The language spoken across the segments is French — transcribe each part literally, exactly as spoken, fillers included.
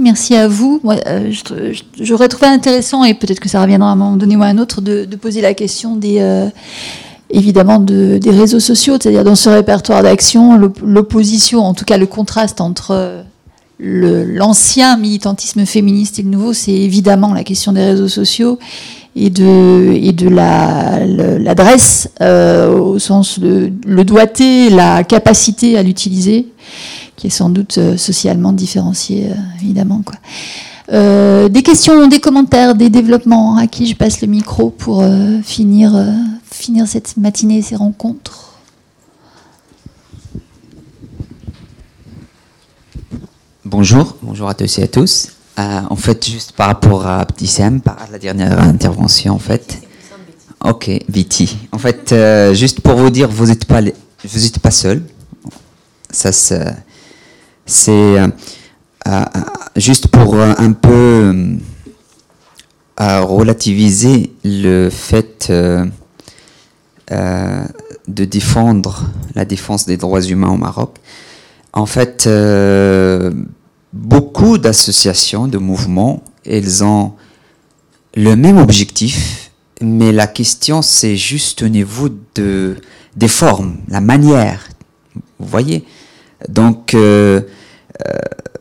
merci à vous. Moi, euh, j'aurais trouvé intéressant, et peut-être que ça reviendra à un moment donné ou à un autre, de, de poser la question des, euh, évidemment de, des réseaux sociaux, c'est-à-dire dans ce répertoire d'action, l'opposition, en tout cas le contraste entre le, l'ancien militantisme féministe et le nouveau, c'est évidemment la question des réseaux sociaux et de, et de la, l'adresse, euh, au sens de le doigté, la capacité à l'utiliser, qui est sans doute euh, socialement différenciée, euh, évidemment, quoi. Euh, des questions, des commentaires, des développements, à qui je passe le micro pour euh, finir, euh, finir cette matinée et ces rencontres. Bonjour, bonjour à tous et à tous. Euh, en fait, juste par rapport à Abdissam, par la dernière intervention, en fait. Ok, Viti. En fait, euh, juste pour vous dire, vous n'êtes pas, vous êtes pas seul. Ça, c'est, c'est euh, euh, juste pour euh, un peu euh, relativiser le fait euh, euh, de défendre la défense des droits humains au Maroc. En fait, euh, beaucoup d'associations, de mouvements, elles ont le même objectif, mais la question, c'est juste au niveau de, des formes, la manière. Vous voyez ? Donc, euh, euh,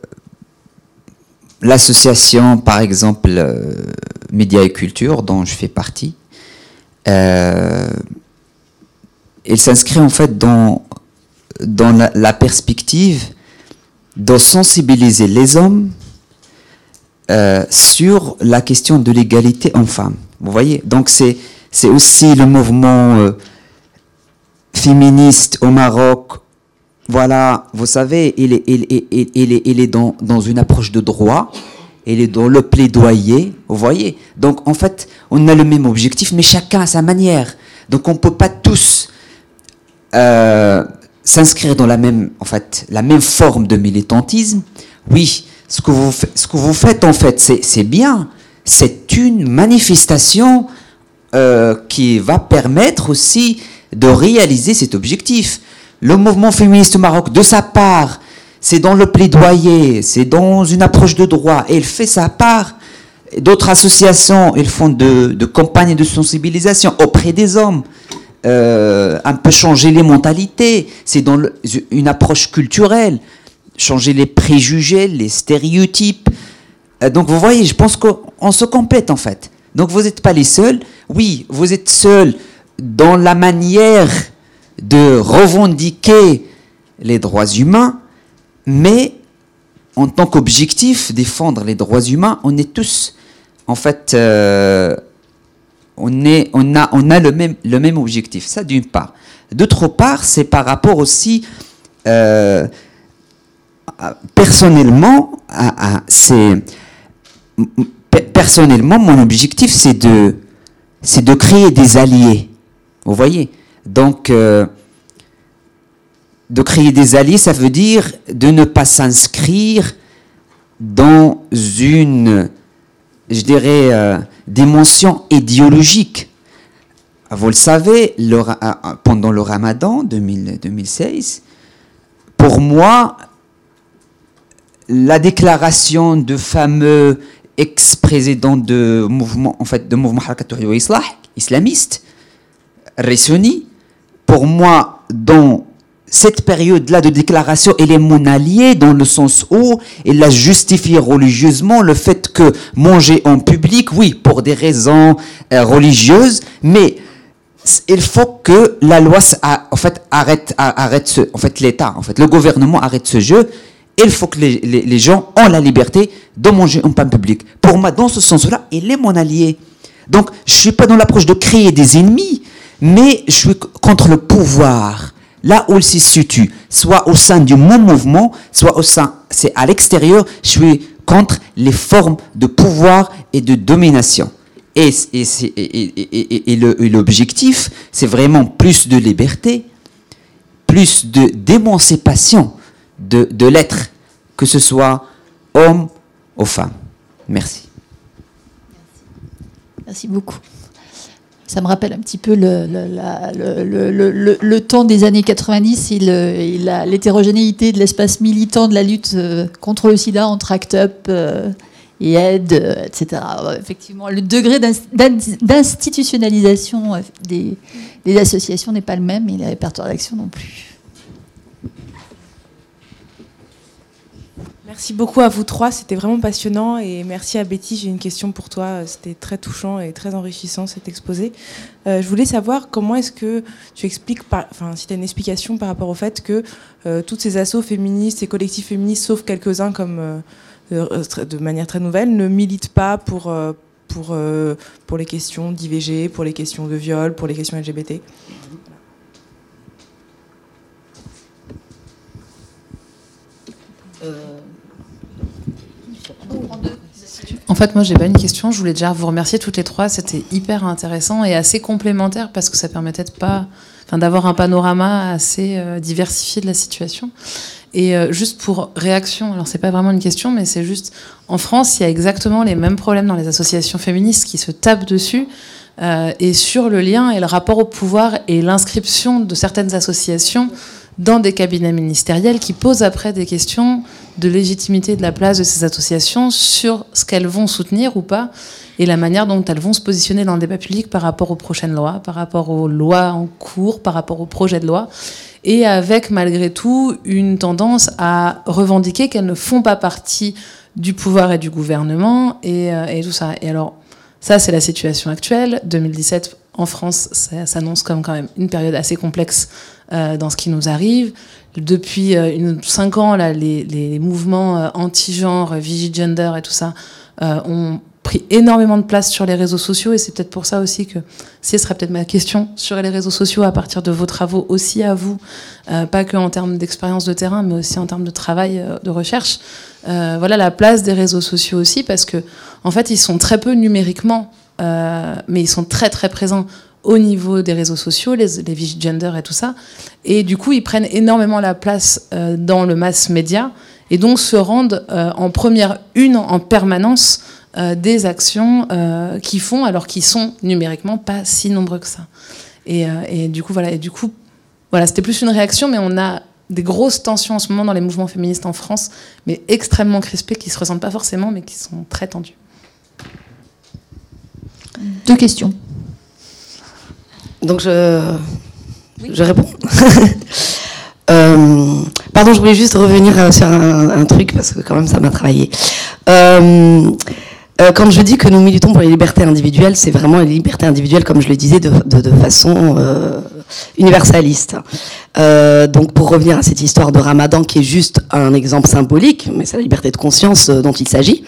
l'association, par exemple, euh, Médias et Culture, dont je fais partie, euh, elle s'inscrit en fait dans, dans la, la perspective de sensibiliser les hommes euh, sur la question de l'égalité homme-femme. Vous voyez ? Donc, c'est, c'est aussi le mouvement euh, féministe au Maroc. Voilà, vous savez, il est, il est, il est, il est, il est dans, dans une approche de droit, il est dans le plaidoyer, vous voyez. Donc, en fait, on a le même objectif, mais chacun à sa manière. Donc, on ne peut pas tous euh, s'inscrire dans la même, en fait, la même forme de militantisme. Oui, ce que vous, ce que vous faites, en fait, c'est, c'est bien. C'est une manifestation euh, qui va permettre aussi de réaliser cet objectif. Le mouvement féministe au Maroc, de sa part, c'est dans le plaidoyer, c'est dans une approche de droit, et elle fait sa part. D'autres associations, elles font de, de campagnes de sensibilisation auprès des hommes, euh, un peu changer les mentalités, c'est dans le, une approche culturelle, changer les préjugés, les stéréotypes. Euh, donc vous voyez, je pense qu'on se complète en fait. Donc vous n'êtes pas les seuls. Oui, vous êtes seuls dans la manière de revendiquer les droits humains, mais en tant qu'objectif, défendre les droits humains, on est tous, en fait, euh, on, est, on, a, on a le même, le même objectif. Ça, d'une part. D'autre part, c'est par rapport aussi, euh, personnellement, à, à, c'est, personnellement, mon objectif, c'est de, c'est de créer des alliés. Vous voyez ? Donc, euh, de créer des alliés, ça veut dire de ne pas s'inscrire dans une, je dirais, euh, dimension idéologique. Vous le savez, le, pendant le Ramadan deux mille, deux mille seize, pour moi, la déclaration de fameux ex-président de mouvement, en fait, de mouvement Harakat Tahrir wa Islah, islamiste, Ressoni, pour moi, dans cette période-là de déclaration, elle est mon allié dans le sens où elle a justifié religieusement le fait que manger en public, oui, pour des raisons euh, religieuses, mais il faut que la loi, en fait, arrête, arrête ce, en fait, l'État, en fait, le gouvernement arrête ce jeu. Il faut que les, les, les gens ont la liberté de manger en pain public. Pour moi, dans ce sens-là, il est mon allié. Donc, je ne suis pas dans l'approche de créer des ennemis, mais je suis contre le pouvoir, là où il se situe, soit au sein du mon mouvement, soit au sein, c'est à l'extérieur, je suis contre les formes de pouvoir et de domination. Et, et, et, et, et, et, le, et l'objectif, c'est vraiment plus de liberté, plus de, d'émancipation de, de l'être, que ce soit homme ou femme. Merci. Merci beaucoup. Ça me rappelle un petit peu le, le, la, le, le, le, le temps des années quatre-vingt-dix et, le, et la, l'hétérogénéité de l'espace militant de la lutte contre le sida entre ACT UP euh, et aide, euh, et cetera. Effectivement, le degré d'institutionnalisation des, des associations n'est pas le même et les répertoires d'action non plus. Merci beaucoup à vous trois, c'était vraiment passionnant, et merci à Betty. J'ai une question pour toi, c'était très touchant et très enrichissant cet exposé. Euh, je voulais savoir comment est-ce que tu expliques, par, enfin si tu as une explication par rapport au fait que euh, toutes ces assos féministes et collectifs féministes, sauf quelques-uns comme euh, de, de manière très nouvelle, ne militent pas pour, euh, pour, euh, pour les questions d'I V G, pour les questions de viol, pour les questions L G B T. Euh... En fait, moi, j'ai pas une question. Je voulais déjà vous remercier toutes les trois. C'était hyper intéressant et assez complémentaire parce que ça permettait de pas, enfin, d'avoir un panorama assez euh, diversifié de la situation. Et euh, juste pour réaction, alors c'est pas vraiment une question, mais c'est juste, en France, il y a exactement les mêmes problèmes dans les associations féministes qui se tapent dessus. Euh, et sur le lien et le rapport au pouvoir et l'inscription de certaines associations dans des cabinets ministériels qui posent après des questions de légitimité de la place de ces associations sur ce qu'elles vont soutenir ou pas et la manière dont elles vont se positionner dans le débat public par rapport aux prochaines lois, par rapport aux lois en cours, par rapport aux projets de loi, et avec malgré tout une tendance à revendiquer qu'elles ne font pas partie du pouvoir et du gouvernement et, euh, et tout ça. Et alors, ça c'est la situation actuelle. deux mille dix-sept en France, ça s'annonce comme quand même une période assez complexe euh, dans ce qui nous arrive. Depuis euh, une, cinq ans, là, les, les mouvements euh, anti-genre, vigigender et tout ça euh, ont pris énormément de place sur les réseaux sociaux, et c'est peut-être pour ça aussi que, si ce serait peut-être ma question, sur les réseaux sociaux à partir de vos travaux aussi à vous, euh, pas que en termes d'expérience de terrain, mais aussi en termes de travail, euh, de recherche. Euh, voilà la place des réseaux sociaux aussi, parce que en fait, ils sont très peu numériquement, euh, mais ils sont très très présents au niveau des réseaux sociaux, les, les vigigender et tout ça. Et du coup, ils prennent énormément la place euh, dans le mass média, et donc se rendent euh, en première une en permanence euh, des actions euh, qu'ils font, alors qu'ils sont numériquement pas si nombreux que ça. Et, euh, et du coup, voilà. Et du coup, voilà, c'était plus une réaction, mais on a des grosses tensions en ce moment dans les mouvements féministes en France, mais extrêmement crispées, qui se ressentent pas forcément, mais qui sont très tendues. Deux questions. Donc je, oui. je réponds. euh, pardon, je voulais juste revenir sur un, un truc parce que quand même ça m'a travaillé. Euh, euh, quand je dis que nous militons pour les libertés individuelles, c'est vraiment les libertés individuelles, comme je le disais, de, de, de façon euh, universaliste. Euh, donc pour revenir à cette histoire de Ramadan, qui est juste un exemple symbolique, mais c'est la liberté de conscience dont il s'agit.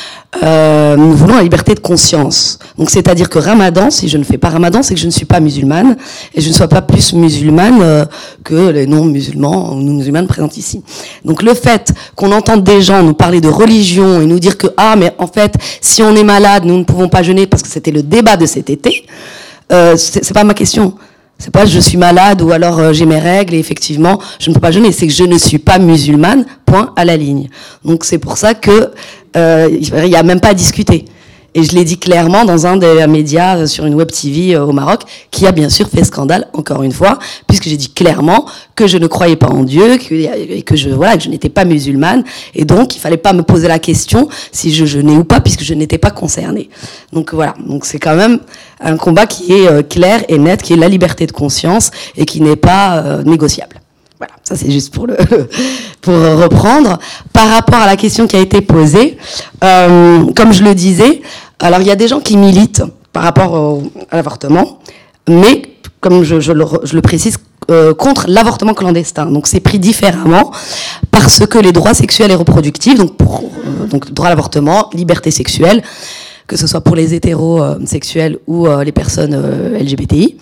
Euh, nous voulons la liberté de conscience. Donc, c'est-à-dire que Ramadan, si je ne fais pas Ramadan, c'est que je ne suis pas musulmane, et je ne sois pas plus musulmane euh, que les non-musulmans ou non-musulmanes présents ici. Donc, le fait qu'on entende des gens nous parler de religion et nous dire que, ah, mais en fait, si on est malade, nous ne pouvons pas jeûner, parce que c'était le débat de cet été, euh, c'est, c'est pas ma question. C'est pas je suis malade ou alors euh, j'ai mes règles et effectivement je ne peux pas jeûner, c'est que je ne suis pas musulmane, point à la ligne. Donc c'est pour ça que euh, il y a même pas à discuter. Et je l'ai dit clairement dans un des médias sur une web T V au Maroc, qui a bien sûr fait scandale encore une fois, puisque j'ai dit clairement que je ne croyais pas en Dieu, que, que je voilà que je n'étais pas musulmane, et donc il fallait pas me poser la question si je jeûnais ou pas, puisque je n'étais pas concernée. Donc voilà, donc c'est quand même un combat qui est euh, clair et net, qui est la liberté de conscience et qui n'est pas euh, négociable. Voilà, ça c'est juste pour le pour reprendre. Par rapport à la question qui a été posée, euh, comme je le disais, alors il y a des gens qui militent par rapport au, à l'avortement, mais comme je, je, le, je le précise, euh, contre l'avortement clandestin. Donc c'est pris différemment parce que les droits sexuels et reproductifs, donc pour euh, donc droit à l'avortement, liberté sexuelle, que ce soit pour les hétérosexuels ou euh, les personnes euh, L G B T I,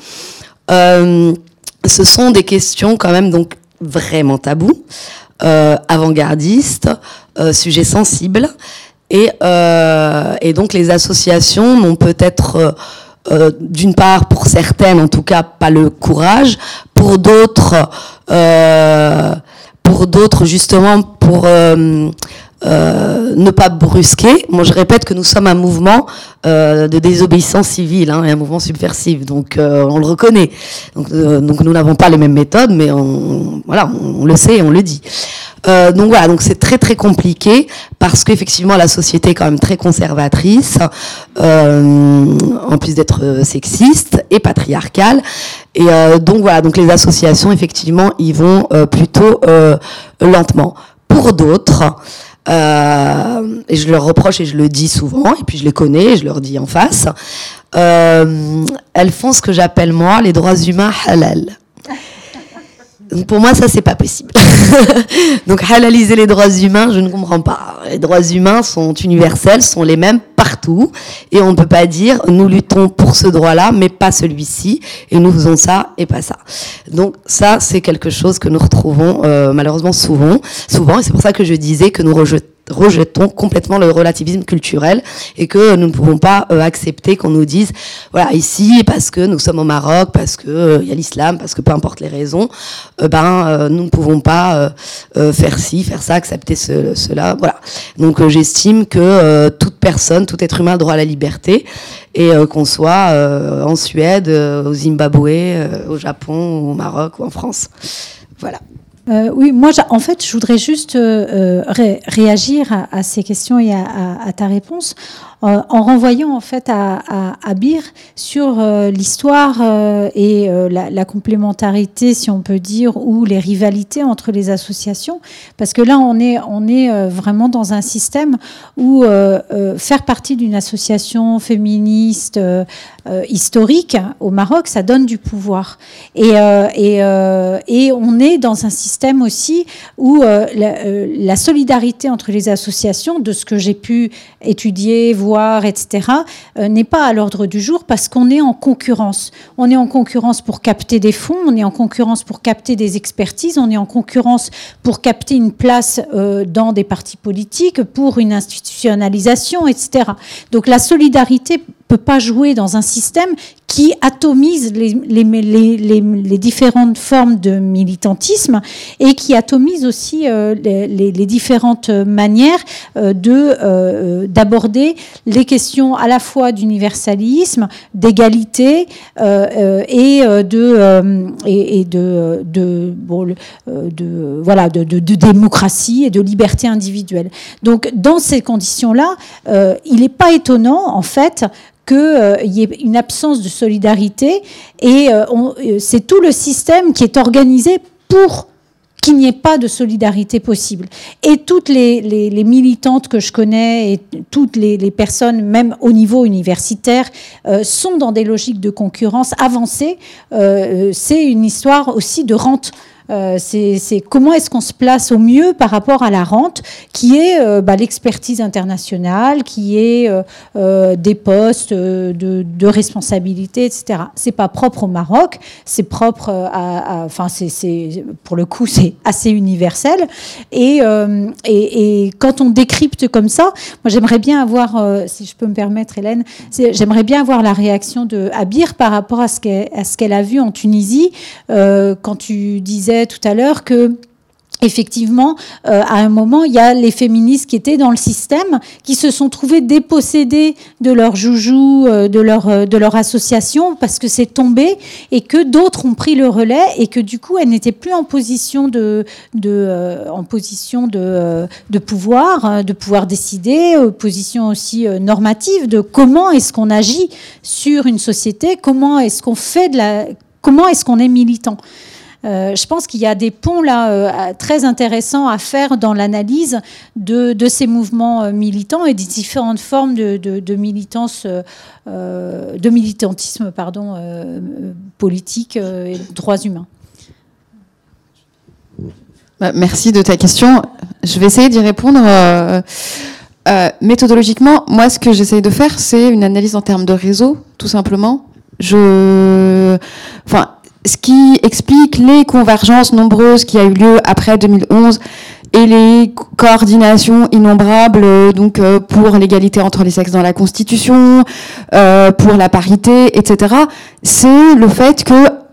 euh, ce sont des questions quand même donc vraiment tabous, euh, avant-gardistes, euh, sujets sensibles, et, euh, et donc les associations n'ont peut-être, euh, euh, d'une part pour certaines en tout cas, pas le courage, pour d'autres, euh, pour d'autres justement pour euh, euh, ne pas brusquer. Moi, je répète que nous sommes un mouvement euh, de désobéissance civile, hein, et un mouvement subversif, donc euh, on le reconnaît. Donc, euh, donc nous n'avons pas les mêmes méthodes, mais on, voilà, on, on le sait et on le dit. Euh, donc voilà, donc c'est très très compliqué parce qu'effectivement la société est quand même très conservatrice, euh, en plus d'être sexiste et patriarcale. Et euh, donc voilà, donc les associations effectivement y vont euh, plutôt euh, lentement. Pour d'autres, euh, et je leur reproche et je le dis souvent, et puis je les connais, et je leur dis en face, euh, elles font ce que j'appelle moi les droits humains halal. Donc pour moi, ça, c'est pas possible. Donc, halaliser les droits humains, je ne comprends pas. Les droits humains sont universels, sont les mêmes partout. Et on ne peut pas dire, nous luttons pour ce droit-là, mais pas celui-ci. Et nous faisons ça et pas ça. Donc, ça, c'est quelque chose que nous retrouvons euh, malheureusement souvent. souvent. Et c'est pour ça que je disais que nous rejetons rejetons complètement le relativisme culturel et que nous ne pouvons pas euh, accepter qu'on nous dise voilà, ici parce que nous sommes au Maroc, parce que euh, y a l'islam, parce que peu importe les raisons, euh, ben euh, nous ne pouvons pas euh, euh, faire ci, faire ça, accepter ce, cela, voilà. Donc euh, j'estime que euh, toute personne, tout être humain a droit à la liberté et euh, qu'on soit euh, en Suède, euh, au Zimbabwe, euh, au Japon, au Maroc ou en France. Voilà. Euh, oui, moi, en fait, je voudrais juste euh, ré réagir à, à ces questions et à, à, à ta réponse euh, en renvoyant en fait à, à, à Bir sur euh, l'histoire euh, et euh, la, la complémentarité, si on peut dire, ou les rivalités entre les associations, parce que là, on est, on est euh, vraiment dans un système où euh, euh, faire partie d'une association féministe euh, euh, historique au Maroc, ça donne du pouvoir, et, euh, et, euh, et on est dans un système système aussi où euh, la, euh, la solidarité entre les associations, de ce que j'ai pu étudier, voir, et cetera, euh, n'est pas à l'ordre du jour parce qu'on est en concurrence. On est en concurrence pour capter des fonds, on est en concurrence pour capter des expertises, on est en concurrence pour capter une place euh, dans des partis politiques, pour une institutionnalisation, et cetera. Donc la solidarité peut pas jouer dans un système qui atomise les, les, les, les, les différentes formes de militantisme et qui atomise aussi euh, les, les, les différentes manières euh, de euh, d'aborder les questions à la fois d'universalisme, d'égalité euh, euh, et de euh, et, et de de, bon, de voilà de, de, de démocratie et de liberté individuelle. Donc dans ces conditions-là, euh, il n'est pas étonnant en fait qu'il euh, y ait une absence de solidarité et euh, euh, c'est tout le système qui est organisé pour qu'il n'y ait pas de solidarité possible. Et toutes les, les, les militantes que je connais et toutes les, les personnes, même au niveau universitaire, euh, sont dans des logiques de concurrence avancées. Euh, c'est une histoire aussi de rente. Euh, c'est, c'est comment est-ce qu'on se place au mieux par rapport à la rente, qui est euh, bah, l'expertise internationale, qui est euh, euh, des postes de, de responsabilité, et cetera. C'est pas propre au Maroc, c'est propre à, enfin c'est, c'est pour le coup c'est assez universel. Et, euh, et, et quand on décrypte comme ça, moi j'aimerais bien avoir, euh, si je peux me permettre, Hélène, c'est, j'aimerais bien avoir la réaction de Abir par rapport à ce qu'elle, à ce qu'elle a vu en Tunisie euh, quand tu disais tout à l'heure que effectivement, euh, à un moment, il y a les féministes qui étaient dans le système, qui se sont trouvées dépossédées de leur joujou, euh, de leur euh, de leur association, parce que c'est tombé, et que d'autres ont pris le relais, et que du coup, elles n'étaient plus en position de de euh, en position de euh, de pouvoir, euh, de pouvoir décider, euh, position aussi euh, normative de comment est-ce qu'on agit sur une société, comment est-ce qu'on fait de la, comment est-ce qu'on est militant. Euh, je pense qu'il y a des ponts là euh, très intéressants à faire dans l'analyse de, de ces mouvements euh, militants et des différentes formes de, de, de militance, euh, de militantisme, pardon, euh, politique euh, et droits humains. Bah, merci de ta question. Je vais essayer d'y répondre. Euh, euh, méthodologiquement, moi, ce que j'essaye de faire, c'est une analyse en termes de réseau, tout simplement. Je, enfin. Ce qui explique les convergences nombreuses qui a eu lieu après deux mille onze et les coordinations innombrables donc euh, pour l'égalité entre les sexes dans la Constitution, euh, pour la parité, et cetera. C'est le fait que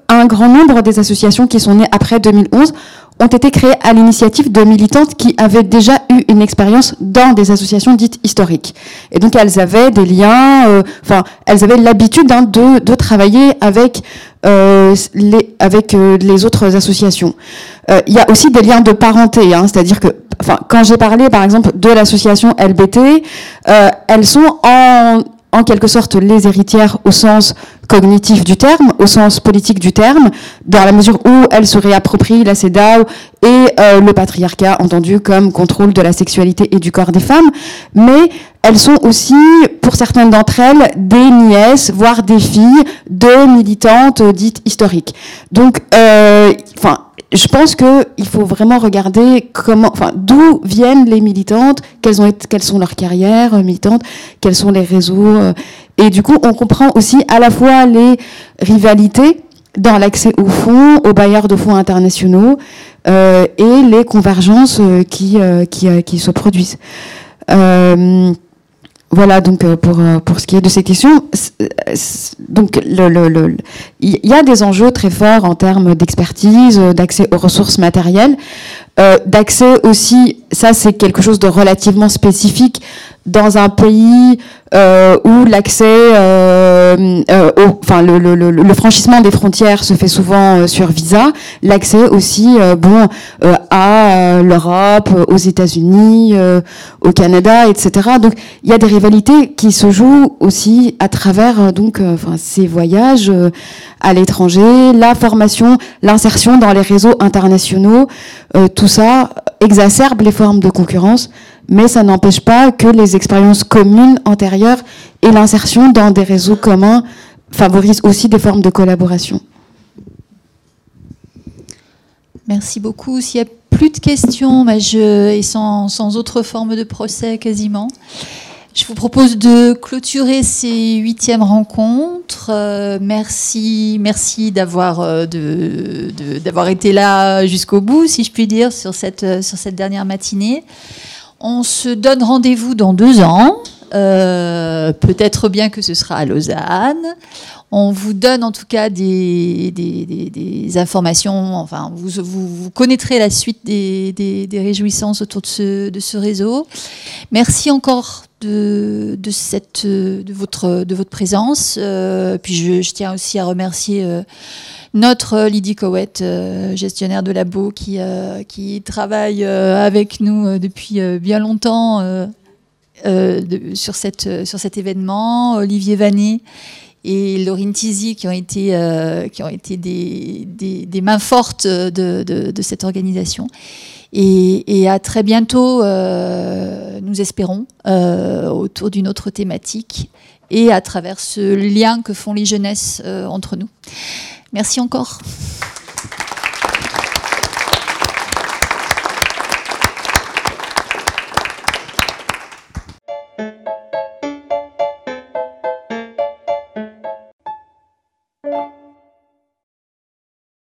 un grand nombre des associations qui sont nées après deux mille onze ont été créées à l'initiative de militantes qui avaient déjà eu une expérience dans des associations dites historiques. Et donc elles avaient des liens, euh, enfin elles avaient l'habitude hein, de, de travailler avec euh, les avec euh, les autres associations. Euh, Il y a aussi des liens de parenté, hein, c'est-à-dire que, enfin quand j'ai parlé par exemple de l'association L B T, euh, elles sont en en quelque sorte les héritières au sens cognitif du terme, au sens politique du terme, dans la mesure où elles se réapproprient la CEDAW et euh, le patriarcat entendu comme contrôle de la sexualité et du corps des femmes, mais elles sont aussi, pour certaines d'entre elles, des nièces, voire des filles de militantes dites historiques. Donc, euh, enfin, je pense qu'il faut vraiment regarder comment, enfin, d'où viennent les militantes, quelles, ont été, quelles sont leurs carrières militantes, quels sont les réseaux. Et du coup, on comprend aussi à la fois les rivalités dans l'accès aux fonds, aux bailleurs de fonds internationaux, euh, et les convergences qui, euh, qui, euh, qui se produisent. Euh, Voilà donc pour pour ce qui est de ces questions. Donc le le le il y a des enjeux très forts en termes d'expertise, d'accès aux ressources matérielles, euh, d'accès aussi. Ça c'est quelque chose de relativement spécifique dans un pays euh, où l'accès, euh, euh, au, enfin le, le, le, le franchissement des frontières se fait souvent euh, sur visa. L'accès aussi, euh, bon, euh, à euh, l'Europe, aux États-Unis, euh, au Canada, et cetera. Donc il y a des rivalités qui se jouent aussi à travers euh, donc, euh, enfin ces voyages euh, à l'étranger, la formation, l'insertion dans les réseaux internationaux. Euh, tout ça exacerbe les formes de concurrence. Mais ça n'empêche pas que les expériences communes antérieures et l'insertion dans des réseaux communs favorisent aussi des formes de collaboration. Merci beaucoup. S'il n'y a plus de questions, bah je, et sans, sans autre forme de procès quasiment, je vous propose de clôturer ces huitièmes rencontres. Euh, merci, merci d'avoir, euh, de, de, d'avoir été là jusqu'au bout, si je puis dire, sur cette, sur cette dernière matinée. On se donne rendez-vous dans deux ans. Euh, peut-être bien que ce sera à Lausanne. On vous donne en tout cas des, des, des, des informations. Enfin, vous, vous, vous connaîtrez la suite des, des, des réjouissances autour de ce, de ce réseau. Merci encore de, de, cette, de, votre, de votre présence. Euh, puis je, je tiens aussi à remercier euh, notre Lydie Cowett, euh, gestionnaire de labo, qui, euh, qui travaille euh, avec nous euh, depuis euh, bien longtemps euh, euh, de, sur, cette, sur cet événement. Olivier Vanet et Laurine Tizy, qui ont été, euh, qui ont été des, des, des mains fortes de, de, de cette organisation. Et, et à très bientôt, euh, nous espérons, euh, autour d'une autre thématique et à travers ce lien que font les jeunesses euh, entre nous. Merci encore.